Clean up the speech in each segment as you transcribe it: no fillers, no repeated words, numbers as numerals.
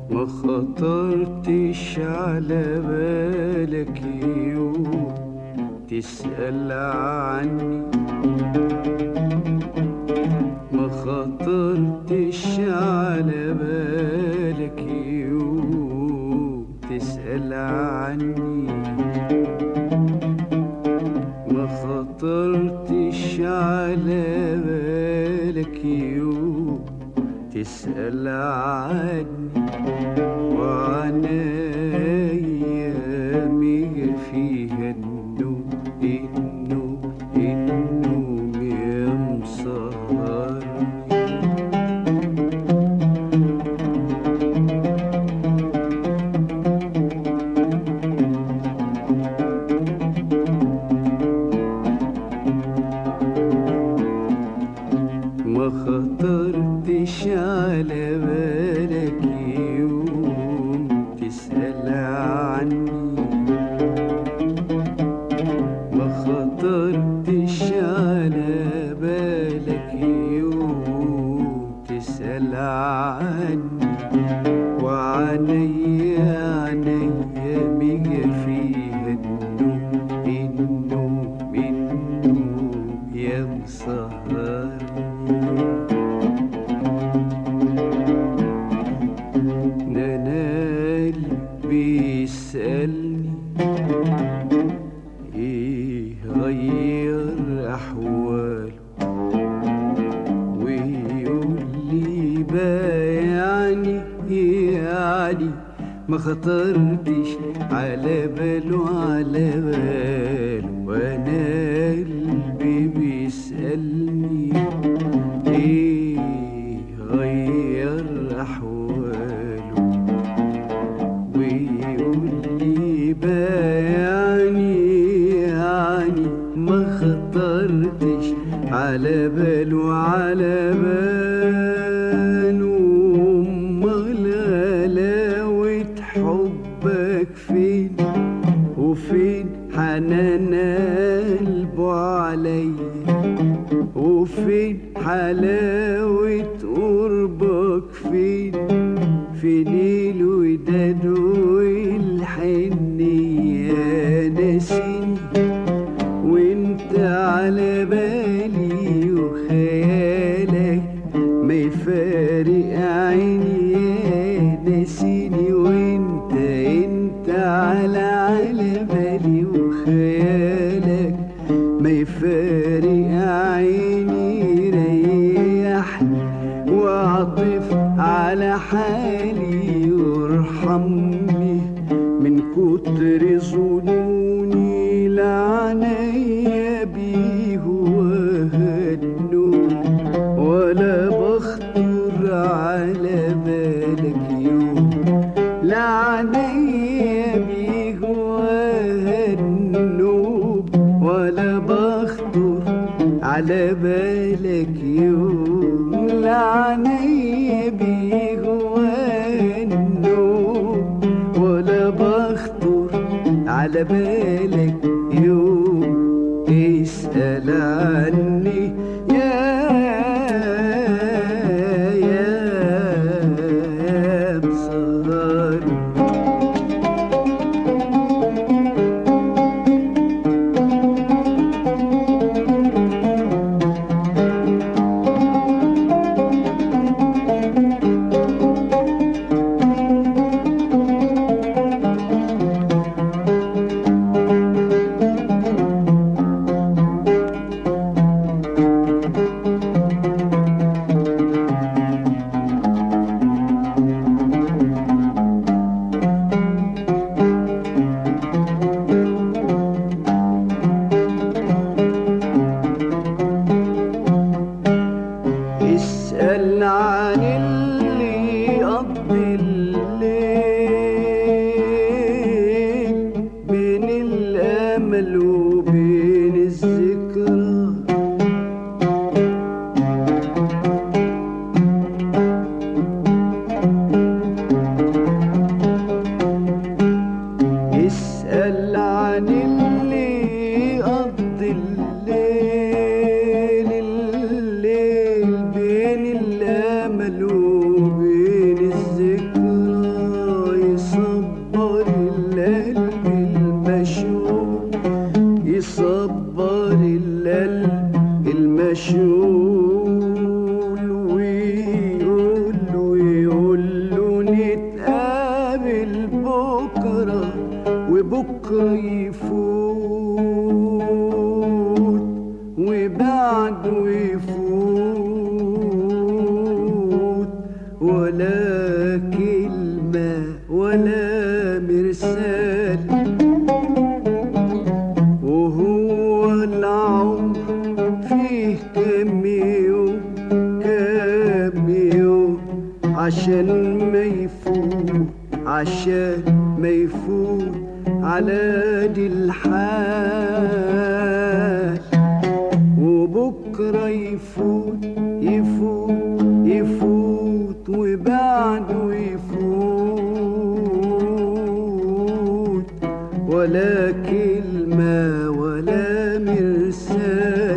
ما خطرتش على بالك يوم تسأل عني، ما خطرتش على بالك يوم تسأل عني، ما خطرتش على بالك يوم تسأل عني، وعن أيامي فيها النوم النوم يا مسهرني. ما خطرتش على بالك يوم تسأل عني، ما خطرتش على بالك يوم تسأل عني، وعينيا بيجي فيها النوم يا مسهرني. أنا قلبي يسألني إيه غير أحواله، ويقول لي بايعني ما خطرتش على باله وأنا قلبي بيسألني إيه غير أحواله، ويقول لي بايعني ما خطرتش على باله أمال غلاوة حبك فين وفين حنان قلبه عليا، وفين حلاوة قربك فين الوداد والحنية، ناسيني وانت على بالي وخيالك ما يفارق عيني، ناسيني وانت على بالي وخيالك ما يفارق عيني، ريحني واعطف على حالي وارحمني من كتر ظنوني، لعنيا بيه وهالنوم ولا بخطر على بالك يوم، لعنيا بيه وهالنوم ولا بخطر على بالك يوم، لعنيا بيه وهالنوم ولا بخطر على بالك يوم اسأل عني يا مسهرني. وبكرة يفوت وبعده يفوت ولا كلمة ولا مرسال، وهو العمر فيه كام يوم كام يوم عشان ما يفوت عشان ما يفوت على دي الحال. وبكرة يفوت يفوت يفوت وبعده يفوت ولا كلمة ولا مرسال،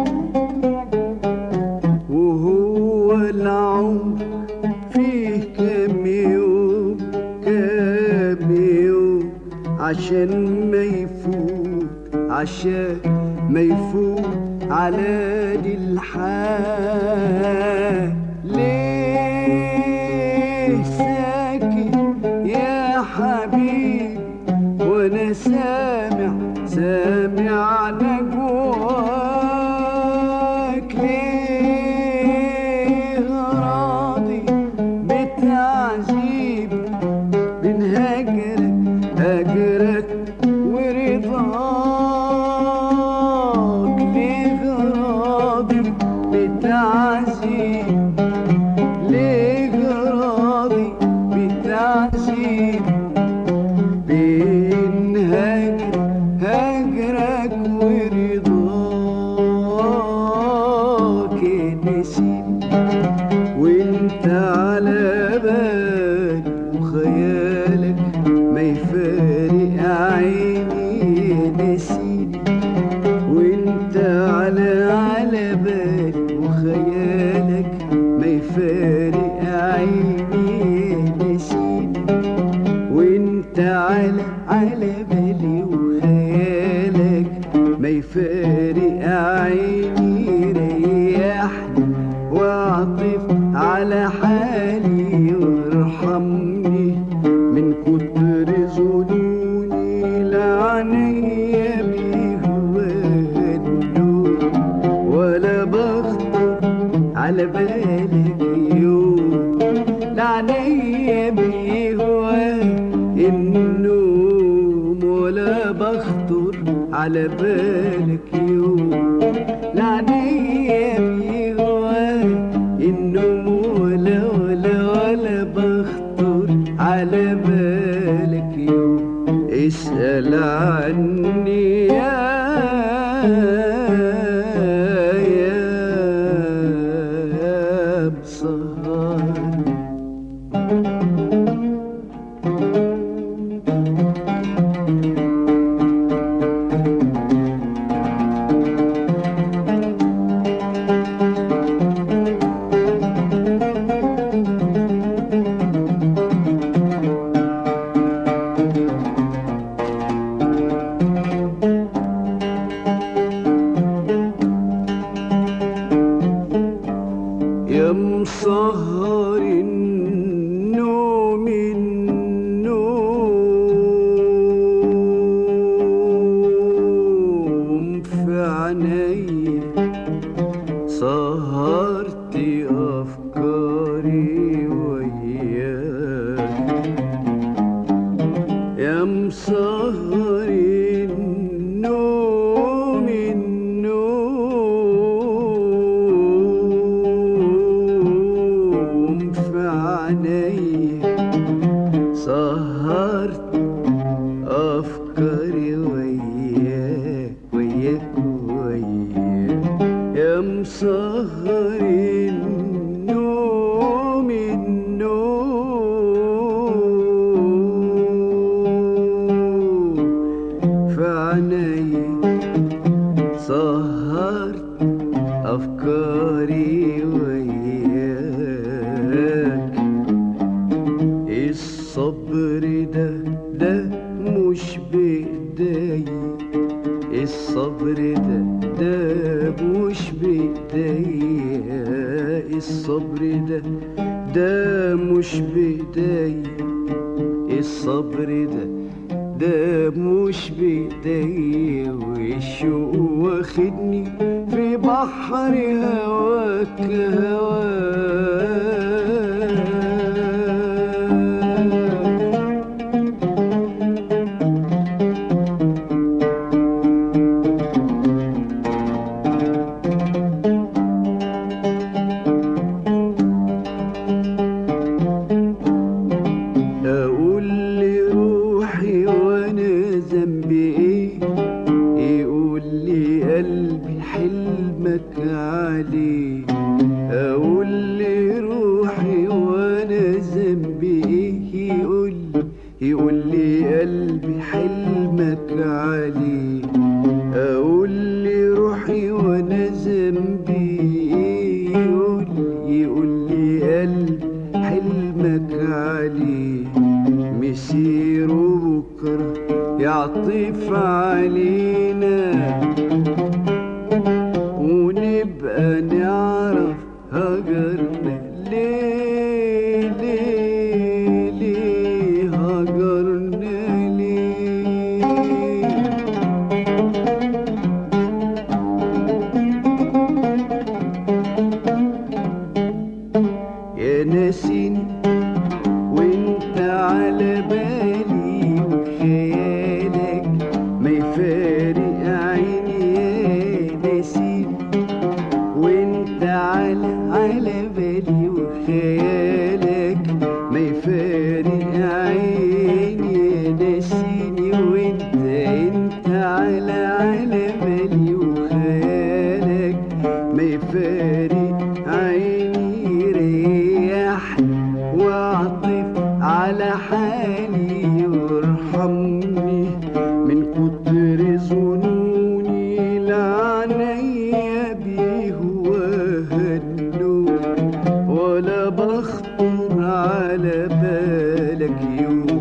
وهو العمر فيه كام يوم كام يوم عشان ما يفوت عشان ما يفوت على دي الحال. ليه ساكت يا حبيبي وانا سامع نجواك؟ ليه راضي بتعذيب بين هجرك ورضاك؟ ليه راضي بتعذيب ليه راضي بتعذيب بين هجرك ورضاك؟ نسيني وانت على بالي وخيالك ما يفارق عيني. نسيني وانت على بالي وخيالك ما يفارق عيني. نسيني وانت على بالي وخيالك ما يفارق عيني. ريحني واعطف على حالي وارحمني من كتر ظنوني لعنيا بيهوانوا ولا بخطر على بالك يوم لعنيا بيهوان النوم ولا بخطر على بالك يوم لعنيا بيهوان النوم ولا بخطر على بالك يوم. اسأل عني يا بسهر. يا مسهر النوم النوم في عيني، سهرت أفكاري وياك. يا مسهر النوم النوم في عيني، سهرت أفكاري وياك وياك وياك. يا مسهر النوم النوم في عيني، سهرت أفكاري وياك. الصبر ده مش بإيدي، الصبر ده مش بإيدي، الصبر ده مش بإيدي، الصبر ده مش بإيديا، والشوق واخدني في بحر هواك هواك. أقول لروحي وأنا ذنبي إيه، يقول لي قلبي حلمك عليه. أقول لروحي وأنا ذنبي إيه، يقول لي قلبي حلمك عليه. أقول لروحي وأنا ذنبي إيه، يقول لي قلبي حلمك عليه. مسيره بكرة يعطف علينا، ونبقى نعرف هجرنا ليه ليه ليه هجرنا ليه. يا ناسيني وانت على بالي، وخيالك ما يفارق عيني. يا ناسيني وانت على بالي، وخيالك ما يفارق عيني. يا ناسيني وانت على بالي، وخيالك ما يفارق عيني. ريحني واعطف على حالي، وارحمني من كتر ظنوني. لعنيا بيه وهنوني، ولا بخطر على بالك يوم.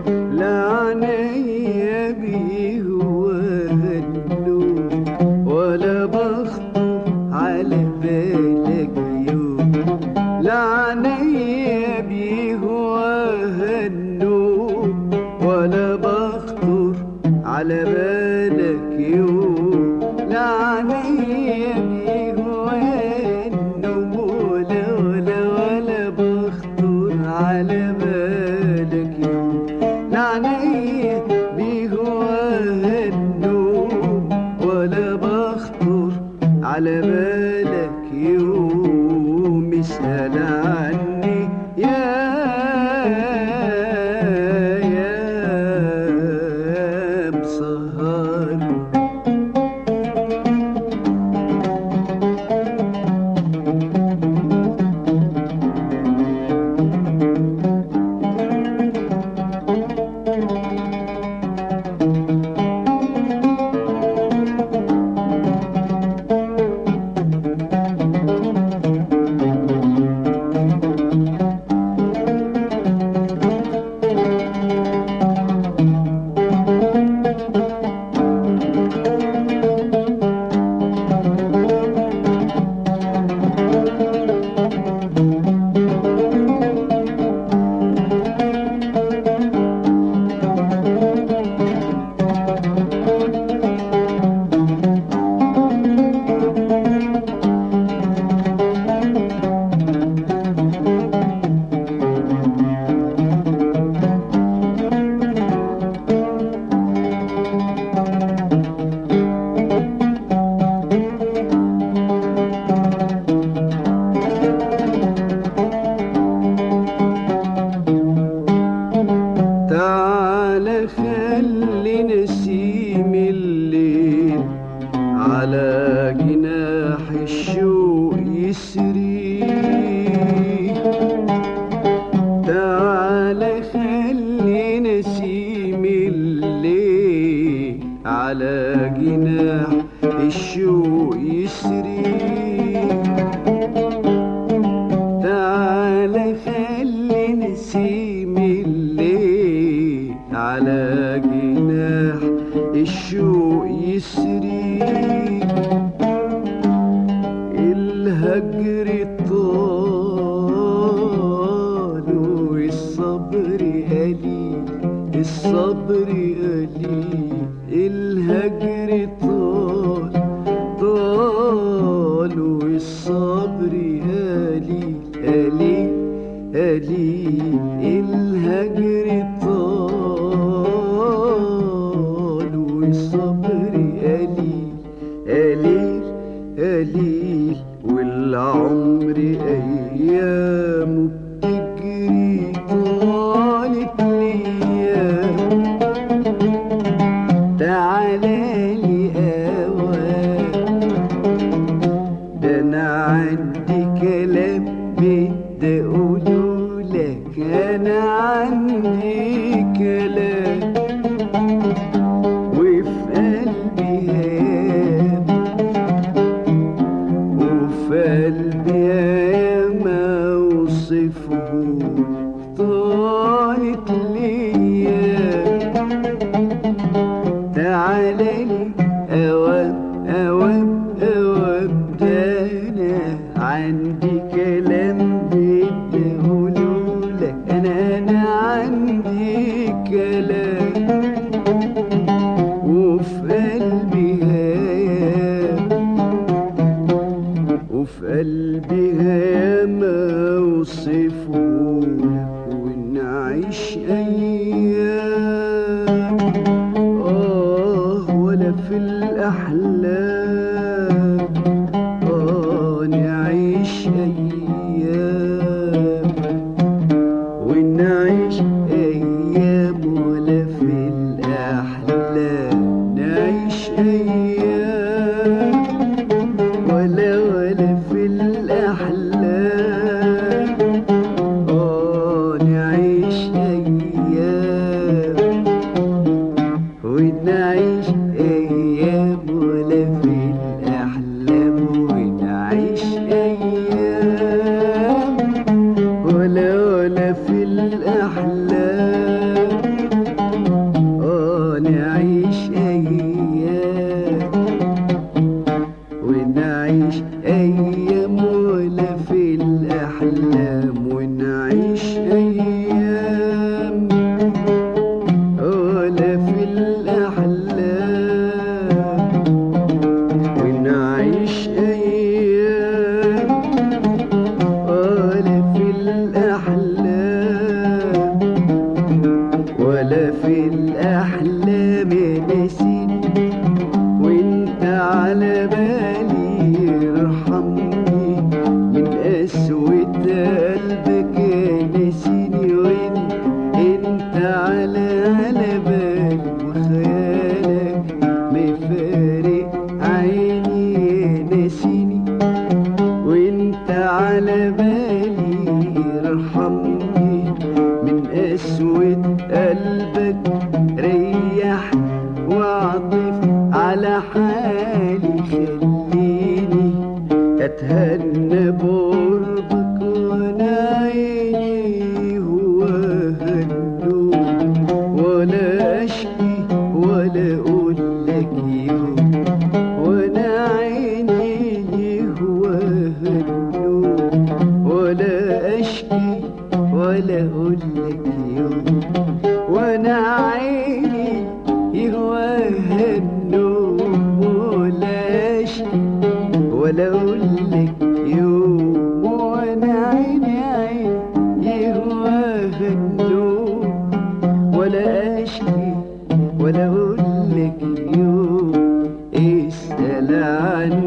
لعنيا بيه وهنوني، ولا بخطر على بالك يوم. لعنيا بيه وهنوم، ولا بخطر على بالك يوم. لعنيا بيه وهنوم، ولا بخطر على بالك يوم. لعنيا بيه وهنوم، ولا بخطر على بالك يوم. اسأل عني يا مسهر. تعال خلي نسيم الليل على جناح الشوق يسري. تعال خلي نسيم الليل على جناح الشوق يسري. تعال خلي نسيم الليل على جناح الشوق يسري. الهجر طال والصبر قليل، الصبر قليل، الهجر طال طال، والصبر قليل قليل قليل، الهجر طال والصبر قليل قليل قليل، والعمر أيامه بتجري طالت الأيام. تعالالي أوام، ده أنا عندي كلام بدي أقولولك، أنا عندي كلام وفي قلبي هام، وفي قلبي ما أوصفه طالت الأيام. تعالالي أوام أوام أوام، ده أنا عندي كلام بدي أقولولك، أنا عندي كلام وفي قلبي هام، وفي قلبي هام أوصفه ونعيش أيام. ولا في الأحلام نعيش أيام، ونعيش أيام. ولا في الأحلام نعيش أيام، ولا في الأحلام نعيش أيام، ونعيش أيام. ولا في الأحلام ونعيش أيام، ولا في الأحلام نعيش أيام، ونعيش أيام. ولا في الأحلام ونعيش أيام، ولا في الأحلام ونعيش أيام، ولا في الأحلام. ولا في الأحلام نسيني وانت على بالي، ارحمني من قسوة قلبك. نسيني وانت على بالي، وخيالك مفارق عيني. نسيني وانت على بالي، ارحمني من قسوة قلبك. ريح واعطف على حالي، خليني اتهنى بقربك. وانا عيني هو هالنوم، ولا اشكي ولا اقول لك يوم. وانا عيني هو هالنوم، ولا اشكي ولا اقول لك يوم. وانا عيني يهواها النوم، ولا اشكي ولا اقول لك يوم. وانا عيني يهواها النوم، ولا اشكي ولا اقول لك يوم. اسأل عني